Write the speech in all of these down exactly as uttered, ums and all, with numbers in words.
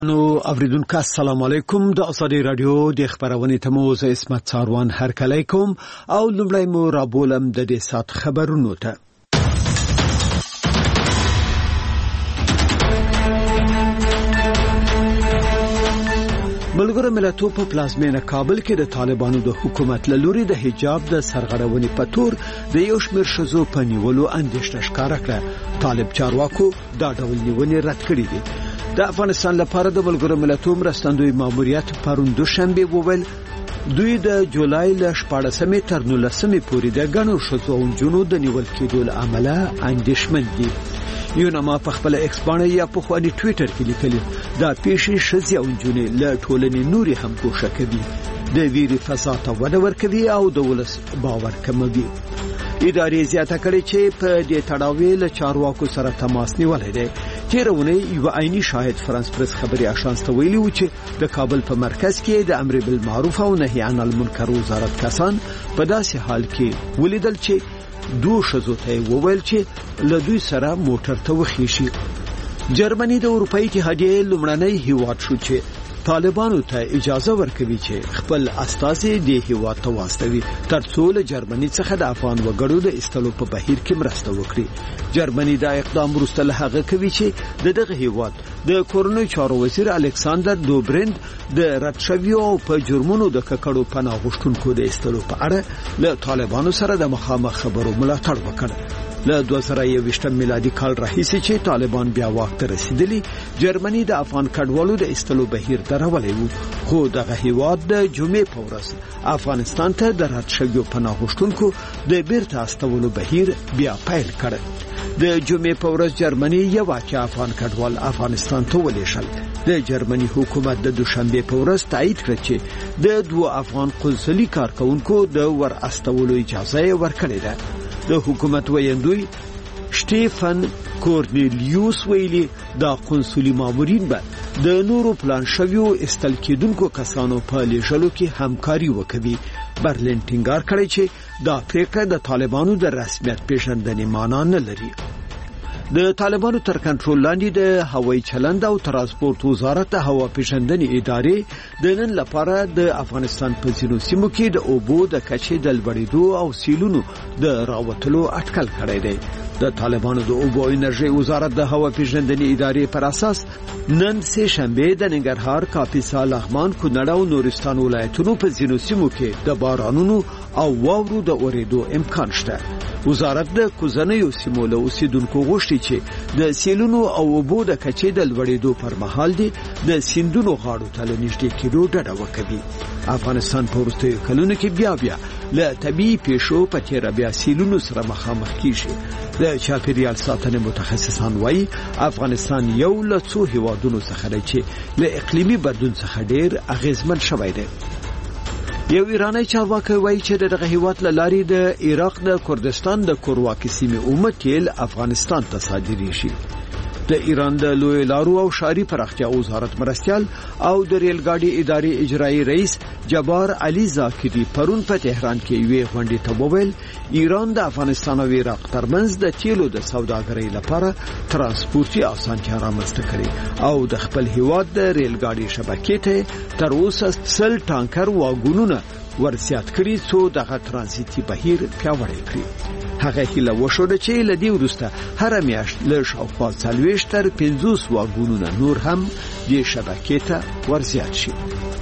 نو اوریدونکو السلام علیکم د ازادي رادیو د خبرونې تموز اسمت څاروان هر کله کوم او لمړی مو را بولم د دې سات خبرونو ته ملګرو ملتونو په پلازمینه کابل کې د طالبانو د حکومت له لوري د حجاب د سرغړونې په تور د یو شمېر ښځو په نیولو اندېښنه ښکاره کړه. طالب چارواکو دا ډول نیونې رد کړې دي. د افغانستان لپاره د ملګرو ملتونو مرستندوی ماموریت پرون دوشنبه وویل دوی د جولای ل شپاړسمې تر نولسمې پورې د غنو ښځو او نجونو د نیول کېدو له امله اندېښمن دي. یونما په خپل ایکس باندې یا په خواني ټوئیټر کې لیکلي دا پیښې ښځې او نجونې له ټولنې نوري هم ګوښه کوي، د ویري فضا ته وده ورکوي او د ولس باور کموي. ادارې زیاته کړې چې په دې تړاو له چارواکو سره تماس نیولای دی. تیرونه یو عیني شاهد فرانس پریس خبري اژانس ته ویلي و چې د کابل په مرکز کې د امر بالمعروف او نهي عن المنکر وزارت کسان په داسې حال کې ولیدل چې دوه ښځو ته وویل چې له دوی سره موټر ته وخیشي. جرمني د اروپאי اتحادیې لومړنی هیواد شو چې طالبانو ته اجازه ورکوي چې خپل استازي د هیواد ته واستوي ترڅو له جرمني څخه د افغان وګړو د استلو په بهیر کې مرسته وکړي. جرمني دا اقدام وروسته له هغه کوي چې دغه هیواد د کورنۍ چارو وزیر الکساندر دوبرند د رد شویو په جرمونو د ککړو پناه غوښتونکو د استلو په اړه له طالبانو سره د مخامخ خبرو ملاتړ وکړ. له دوه زره یوویشتم میلادي کال راهیسې چې طالبان بیا واک ته رسیدلی جرمني د افغان کډوالو د استلو بهیر درولې وو، خو دغه هیواد د جمعې په ورځ افغانستان ته د رد شویو پناه غوښتونکو د بیرته استولو بهیر بیا پیل کړ. د جمعې په ورځ جرمني یو واقع افغان کډوال افغانستان ته ولېږل. د جرمني حکومت د دوشنبه په ورځ تایید کړ چې د دوه افغان قنصلي کارکونکو د ور استولو اجازه ورکړې ده. د حکومت ویاندوی شټيفن کورنیلیوس ویلي دا قنصلي مامورین به د نورو پلان شویو استل کېدونکو کسانو په لیږلو کې همکاري وکوي. برلین ټینګار کړی چې دا پریکړه د طالبانو د رسمیت پیژندنې معنا نه لري. د طالبانو تر کنټرول لاندې د هوایي چلند او ترانسپورت وزارت د هوا پیژندنې ادارې د نن لپاره د افغانستان په ځینو سیمو کې د اوبو د کچې د لوړېدو او سیلونو د راوتلو اټکل کړی دی. د طالبانو د اوبو انرژي وزارت د هوا پیژندنې ادارې پر اساس نن سه شنبه د ننګرهار، کاپیسا، لغمان، کونړ او نورستان ولایتونو په ځینو سیمو کې د بارانونو او واورو د اورېدو امکان شته. وزارت د کوزنیو سیمو له اوسیدونکو غوښتي چې د سیلونو او اوبو د کچې د لوړېدو پر مهال دي د سیندونو غاړو ته نږدې کېدو ډډه وکړي. افغانستان په وروستیو کلونو کې بیا بیا له طبيعي پیښو په تیر بیا سیلونو سره مخامخ کیږي. د چاپیریال ساتنې متخصصان وایي افغانستان یو له څو هیوادونو څخه دی چې له اقلیمي بدلون څخه ډیر اغیزمن شوی دی. یو ایرانی چارواکي وایي چې دغه هیواد له لارې د عراق د کردستان د کورواکي سیمې اومه تیل افغانستان ته صادریږي. د ایران د لوی لارو او شاري پراختیا وزارت مرستيال او د ریل ګاډي ادارې اجرایی رئیس جبار علي زاکری پرون په تهران کې یوې غونډې ته وویل ایران د افغانستان او عراق ترمنځ د تیلو د سوداګرۍ لپاره ترانسپورتي اسانتیا رامنځته کړي او د خپل هیواد د ریل ګاډي شبکې ته تر اوسه سل ټانکر واګونونه ورسیات کړي څو دغه ترانزیتي بهیر پیاوړی کړي. هغه هیله وشوده چې لدی ورسته هر میاشت له شاوخوا څلوېښت تر پنځوس واګونونه نور هم د شبکې ته ورزیات شي.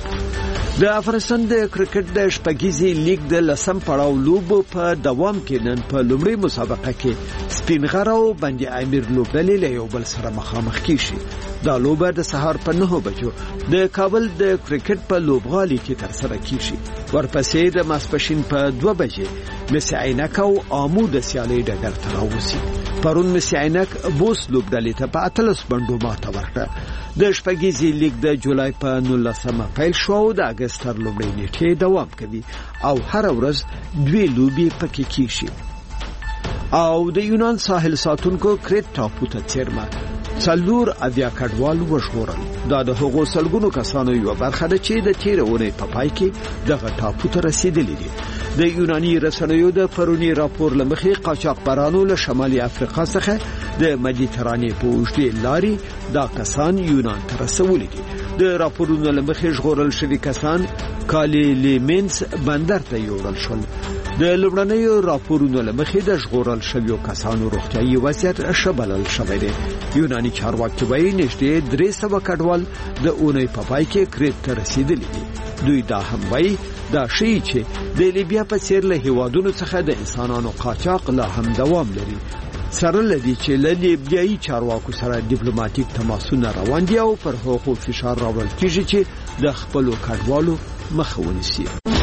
د افغانستان د کرکټ د شپږیزې لیګ د لسم پړاو لوبو په دوام کې نن په لومړۍ مسابقه کې سپینغر او بندي امیر لوبډلې له یو بل سره مخامخ کیږي. دا لوبه د سهار په نهه بجو د کابل د کرکټ په لوبغالي کې تر سره کیږي. ورپسې د ماسپښین په دوه بجې مس عینک او آمو د سیالۍ ډګر ته راوځي. پرون مس عینک بوس لوبډلې ته په اتلس بندو ماته ورکړه. د شپږیزې لیګ د جولای په نولسمه پیل شو او د اگست تر لومړۍ نیټې دوام کوي او هر ورځ دوی لوبي پکې کیږي. او د یونان ساحل ساتونکو کریت ټاپو ته څیرمه څلور ادیا کډوال وژغورل. دا د هغو سلګونو کسانو یو برخه ده چې د تیر اونۍ په پای کې دغه ټاپو ته رسیدلي دي. د یوناني رسنیو د پرونی راپور لمخې قاچاقبرانو له شمالي افریقا څخه د مدیترانې په اوږدې لارې دا کسان یونان ته رسولي دي. د راپورونو لمخې ژغورل شوي کسان کالیلیمنس بندر ته یوړل شول. د لومړنیو راپورونو لمخې د ژغورل شویو کسانو روغتیايي وضعیت ښه بلل شوی دی. یوناني چارواکي وايي نږدې درې سوه کډوال د اونۍ په پای کې کریت ته رسیدلي دي. دوی دا هم وايي دا شی چې د لیبیا په څیر له هیوادونو څخه د انسانانو قاچاق لا هم دوام لري. سره لدی چې له لیبیایي چارواکو سره ډیپلوماټیک تماسونه روان دي او پر هغو فشار راوړل کیږي چې د خپلو کډوالو مخه ونیسي.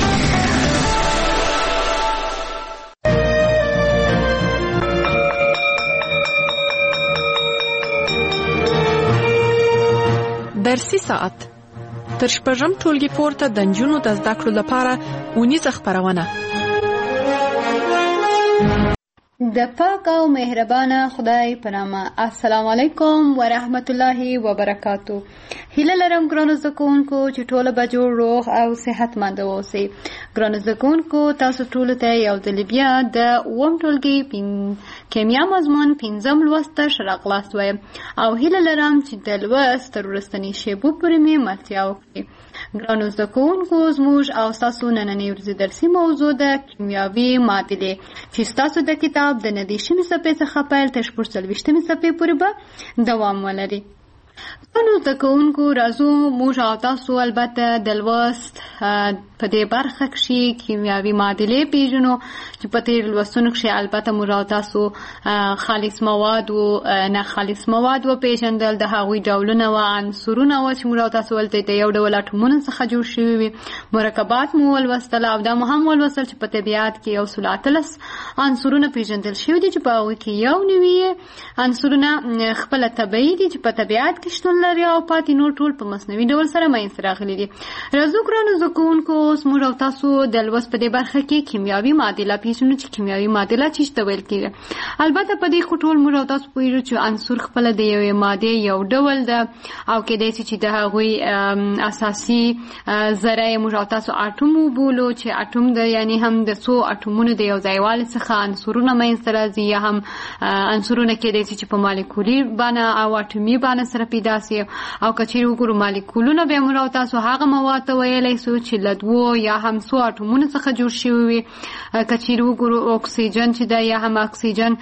درسي ساعت تر شپږم ټولګي پورته د نجونو د زده کړو لپاره اونیزه خپرونه. د پاک او مهربانه خدای په نامه. السلام علیکم ورحمت الله وبرکاتو. هیله لرم ګرانو زده کوونکو چې ټول به جوړ روغ او صحتمند اوسئ. ګرانو زده کوونکو تاسو ټول ته یو ځل بیا د اووم ټولګي کیمیا مضمون پنځم لوست ته ښه راغلاست وایم او هیله لرم چې د لوست تر وروستنۍ شیبو پورې مې ملتیا وکړي. ګرانو زده کوونکو زموږ او ستاسو نننۍ ورځې درسي موضوع د کیمیاوي معادلې چې ستاسو د کتاب د نهدېرشمې صفحې څخه پیل تر شپږ څلوېښتمې صفحې پورې به دوام ولري. ګرانو زده کوونکو راځو موږ او تاسو البته د لوست په دې برخه کې کیمیاوي معادلې پیژنو چې په تیر لوستونو کې البته موږ او تاسو خالص مواد او نه خالص مواد و پیژندل، د هغوی ډولونه او عنصرونه و چې موږ او تاسو ولته د یو ډول اټومونو څخه جوړ شوي وي. مرکبات مو ولوستل او دا مو هم ولوستل چې په طبیعت کې یو سل اتلس عنصرونه پیژندل شوي دي چې په هغوی کې یو نوي عنصرونه خپله طبیعي دي چې په طبیعت کې شتون لري او پاتې نور ټول په مصنوعي ډول سره منځته راغلي دي. راځو ګرانو زده کوونکو اوس موږ او تاسو د لوست په دې برخه کې کیمیاوي معادله پیژنو چې کیمیاوي معادله څه ته ویل کېږي. البته په دې خو ټول موږ او تاسو پوهېږو چې عنصر خپله د یوې مادې یو ډول ده او کېدای شي چې د هغوی اساسي ذره یې موږ او تاسو اټوم وبولو چې اټوم د یعنی هم د څو اټومونو د یو ځایوالي څخه عنصرونه منځته راځي یا هم عنصرونه کېدای شي چې په مالیکولي بڼه او اټومي بڼه سره پیدا سي او که چیرې وګورو مالیکولونه بیا موږ او تاسو هغه مواد ته ویلی سو چې له دوو یا هم څو اټومونو څخه جوړ شوي وي. که چیرې وګورو اکسیجن چې ده یا هم اکسیجن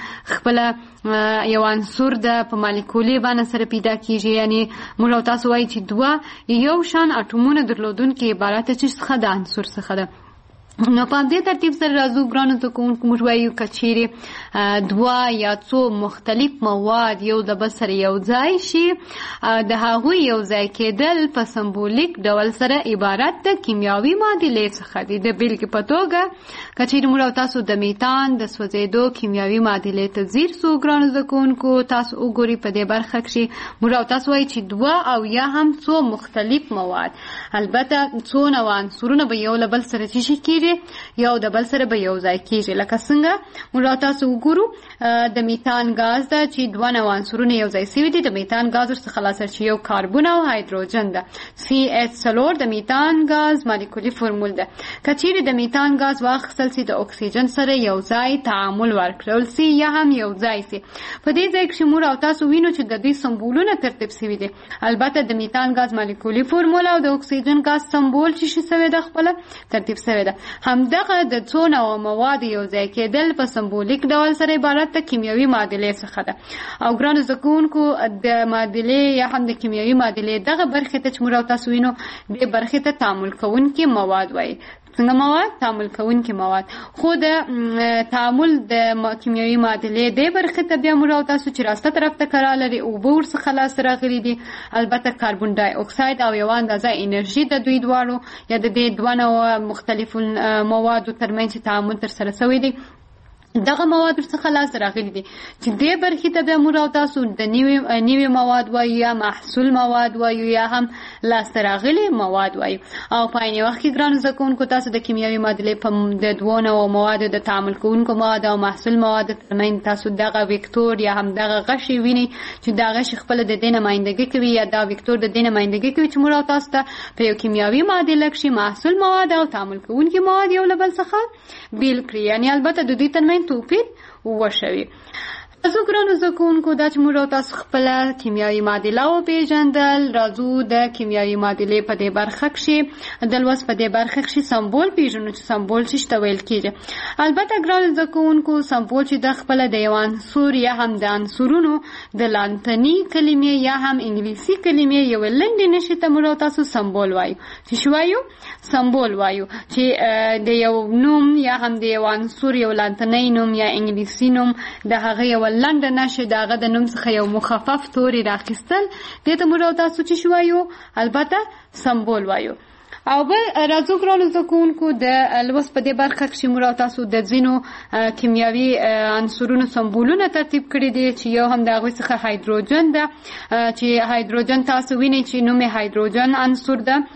خپله یو عنصر ده په مالیکولي بڼه سره پیدا کیږي، یعنی موږ او تاسو وایي چې دوه یو شان اټومونه درلودونکي عبارت څخه د عنصر څخه ده. نو په دې ترتیب سره راځو ګرانو زده کوونکو موږ وایو که چیرې دوه یا څو مختلف مواد یو د بل سره یو ځای شي د هغوی یو ځای کېدل په سمبولیک ډول سره عبارت د کیمیاوي معادلې څخه دي. د بیلګې په توګه که چیرې موږ او تاسو د میتان د سوځېدو کیمیاوي معادلې ته ځیر سو ګرانو زده کوونکو تاسو وګورئ په دې برخه کې موږ او تاسو وایي چې دوه او یا هم څو مختلف مواد البته څو نوع عنصرونه به یو له بل سره څه شي کېږي یو د بل سره به یو ځای کېږي. لکه څنګه موږ تاسو وګورو د میتان غاز ده چې دوه نوع عنصرونه یو ځای شوي دي. د میتان غاز ورڅخه خلاصه چې یو کاربن او هایدروجن ده. سی ایچ څلور د میتان غاز مالیکولي فرمول ده. که چیرې د میتان غاز واخیستل سي د اکسیجن سره یو ځای تعامل ورکړل سي یا هم یو ځای سي په دې ځای کې موږ او تاسو وینو چې د دې سمبولونه ترتیب شوي دي. البته د میتان غاز مالیکولي فرمول او د اکسیجن غاز سمبول چې شي شوی ده خپله ترتیب شوی ده. همدغه د څو نوع مواد یو ځای کېدل په سمبولیک ډول سره عبارت د کیمیاوي معادلې څخه ده. او ګرانو زده کوونکو د معادلې یا هم د کیمیاوي معادلې دغه برخې ته چې موږ او تاسو وینو دې برخې ته تعامل کوونکي مواد وایي. څنګه مواد؟ تعامل کوونکي مواد. خو د تعامل د کیمیاوي معادلې دې برخې ته بیا موږ او تاسو چې راسته طرف ته کار لري اوبه ورڅخه لاسته راغلي دي. البته کاربن ډای اکساید او یوه اندازه انرژي د دوی دواړو یا د دې دوه نوع مختلفو موادو ترمنځ تعامل ترسره شوی دی دغه مواد څخه لاس راغلي دي چې دې برخې ته به موږ او تاسو د نوي نوي مواد وایو یا محصول مواد وایو یا هم لاس راغلي مواد وایو. او په عین وخت کې ګرانو زده کوونکو تاسو د کیمیاوي معادلې په د دوه نوعو موادو د تعامل کوونکو مواد او محصول مواد ترمنځ تاسو دغه وکتور یا هم دغه غشي ویني چې دا غشي خپل د دې نمایندګي کوي یا دا وکتور د دې نمایندګي کوي چې موږ او تاسو ته په یو کیمیاوي معادله کې محصول مواد او تعامل کوونکي مواد یو له بل څخه بیل کړي. یعنی البته د دې ترمنځ توپیر وشوي. تاسو ګرانو زده کوونکو دا چې موږ تاسو خپل کیمیاوي معادله وپېژندل، راځو د کیمیاوي معادلې په دې برخه کې د لوست په دې برخه کې سمبول پېژنو چې سمبول څه ته ویل کېږي. البته ګرانو زده کوونکو سمبول چې د خپل د یو عنصر یا هم د عنصرونو د لاتیني کلمې یا هم انګلیسي کلمې یو لنډې نښې ته موږ تاسو سمبول وایو. چې شو وایو سمبول وایو چې د یو نوم یا هم د یو عنصر یو لاتیني نوم یا انګلیسي نوم د هغه یو لنډه نښه دغه د نوم څخه یو مخفف توري راخیستل دې ته موږ تاسو چې شو وایو البته سمبول وایو. او بل راځو ګرانو زده کوونکو د لوست په دې برخه کې موږ تاسو د ځینو کیمیاوي عنصرونو سمبولونه ترتیب کړي دي چې یو هم د هغوی څخه هایدروجن ده چې هایدروجن تاسو وینئ چې نوم یې هایدروجن عنصر ده.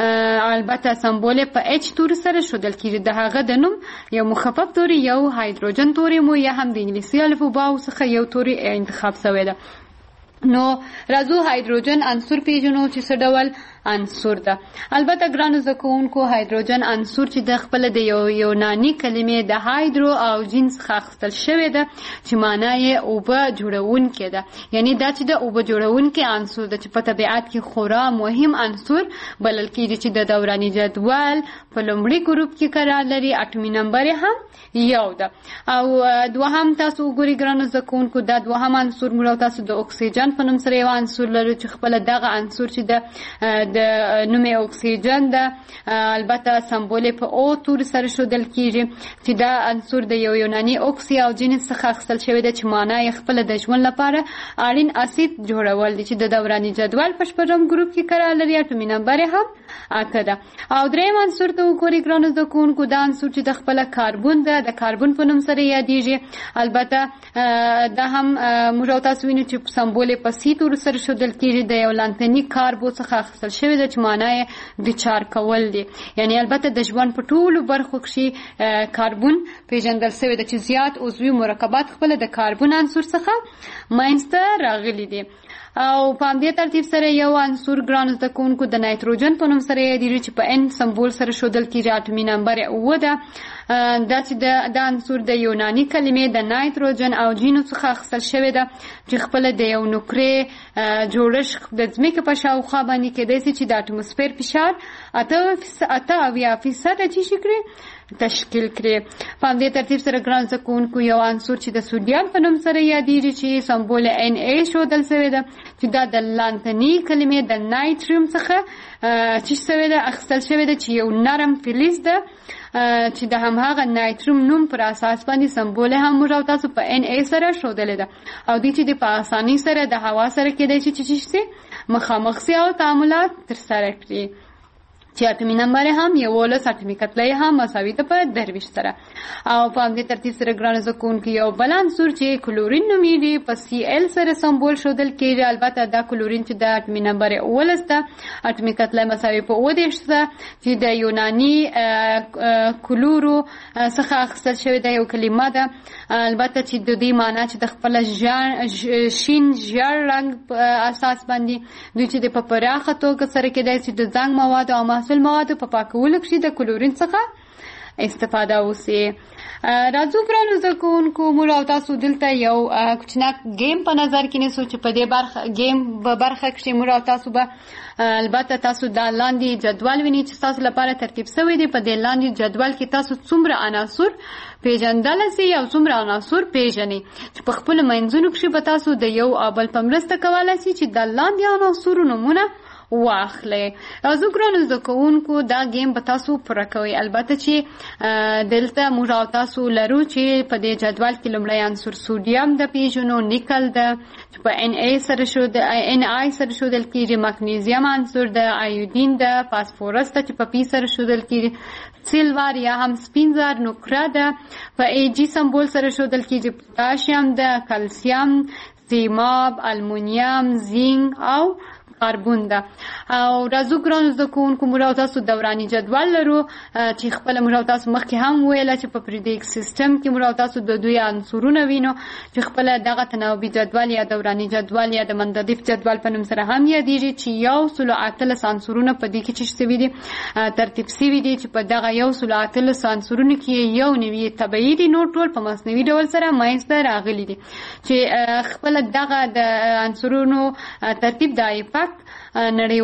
البته سمبول په اچ توري سره ښودل کېږي. د هغه د نوم یو مخفف توري یو هایدروجن توري مو یا هم د انګلیسي الفباو څخه یو توري انتخاب شوی ده. نو راځو هایدروجن عنصر پیژنو چې څه ډول عنصر ده. البته ګرانو زده کوونکو هایدروجن عنصر چې د خپل د یو یوناني کلمې د هایدرو او جین څخه اخیستل شوی ده چې معنا یې اوبه جوړونکی ده. یعنی دا چې د اوبه جوړونکی عنصر ده چې په طبیعت کې خورا مهم عنصر بلل کېږي چې د دوراني جدول په لومړي ګروپ کې قرار لري. اټومي نمبر هم یو ده. او دوهم تاسو وګورئ ګرانو زده کوونکو دا دوهم عنصر موږ تاسو د اکسیجن په نوم سره یو عنصر لرو چې خپل دغه عنصر چې د د نوم اکسیجن ده. البته سمبول په او تور سره ښودل کېږي چې دا عنصر د یو یوناني اوکسی او جین څخه اخیستل شوی ده چې معنا یې خپل د ژوند لپاره اړین اسید جوړول دي چې د دوراني جدول په شپږم ګروپ کې قرار لري. اټومي نمبر هم اته ده. او دریم عنصر ته وګورئ ګرانو زده کوونکو دا عنصر چې د خپل کاربون ده د کاربون په نوم سره یادېږي. البته دا هم موږ تاسو وینو چې سمبول په سی تور سره ښودل کېږي د یو لاتیني کاربو څخه اخیستل شوی ده چې معنا یې د چار کول دي. یعنی البته د ژوند په ټولو برخو کې کاربون پیژندل شوی ده چې زیات عضوي مرکبات خپل د کاربون عنصر څخه منځته راغلي دي. او په همدې ترتیب سره یو عنصر ګرانو زده کوونکو د نایتروجن په نوم سره یادېږي چې په ان سمبول سره ښودل کېږي. اټومي نمبر یې اووه ده. دا چې د عنصر د یوناني کلمې د نایتروجن او جینو څخه اخیستل شوی ده چې خپل د یو نقرې جوړښت د ځمکې په شاوخوا باندې کېدای شي چې د اټموسفیر فشار اته اویا فیصده چې شي کړي تشکیل کړي. په همدې ترتیب سره ګران زده کوونکو یو عنصر چې د سوډیم په نوم سره یادېږي چې سمبول ان ای ښودل شوی ده چې دا د لاتیني کلمې د نایتریم څخه چې شوی ده اخیستل شوی ده چې یو نرم فلز ده چې د هماغه نایتروم نوم پر اساس باندې سمبول هم موږ تاسو په ان ای سره ښودلې ده. او دې چې د په اسانۍ سره د هوا سره کېدای شي چې چې مخامخ سي او تعاملات ترسره کړي. چې اټومي نمبر هم یولس اټومي کتله هم مساوي ده په درویشت سره. او په همدې ترتیب سره ګرانو زده کوونکو یو بل عنصر چې کلورین نومیږي په سی ال سره سمبول ښودل کېږي. البته دا کلورین چې د اټومي نمبر یولس ده اټومي کتله مساوي په اووه دېرش ده چې د یوناني کلورو څخه اخیستل شوې ده یو کلمه ده. البته چې د دې معنا چې د خپل شین ژیړ رنګ په اساس باندې دوی چې د په پراخه توګه سره کېدای شي د زنګ مواد او محصول موادو په پاکولو کې د کلورین څخه استفاده وشي. راځو ګرانو زده کوونکو موږ او تاسو دلته یو کوچناک گیم په نظر کې نیسو چې په دې برخه گیم په برخه کې موږ او تاسو به البته تاسو د لاندې جدول وینئ چې تاسو لپاره ترتیب شوی دی. په دې لاندې جدول کې تاسو څومره عناصر پیژندلی سئ او څومره عناصر پیژنئ چې په خپلو منځونو کې به تاسو د یو او بل په مرسته کولی سئ چې د لاندې عناصرو نومونه واخلئ. زه ګرانو زده کوونکو دا گیم به تاسو پوره کوئ. البته چې دلته موږ او تاسو لرو چې په دې جدول کې لومړی عنصر سودیم د پیژنو، نیکل د چې په ان ای سره شو د ان ای سره شودل کېږي، مګنیزیم عنصر د ایودین د فاسفورس ته چې په پی سره شودل کېږي، سیلور یا هم سپین زر نقره ده په ای جی سمبول سره شودل کېږي، پوتاشیم د کلسیم، سیماب، المونیم، زینک او کاربون ده. او راځو ګرانو زده کوونکو موږ او تاسو دوراني جدول لرو چې خپل موږ او تاسو مخکې هم ویل چې په پریډیک سیستم کې موږ او تاسو د دوی عنصرونه وینو چې خپل دغه تناوبي جدول یا دوراني جدول یا د منضبط جدول په نوم سره هم یادېږي چې یو سل او اتلس عنصرونه په دې کې چې شوي دي ترتیب شوي دي چې په دغه یو سل او اتلس عنصرونو کې یو نوي طبیعي دي، نور ټول په مصنوعي ډول سره منځته راغلي دي چې خپل دغه د عنصرونو ترتیب د ایپاک نړۍ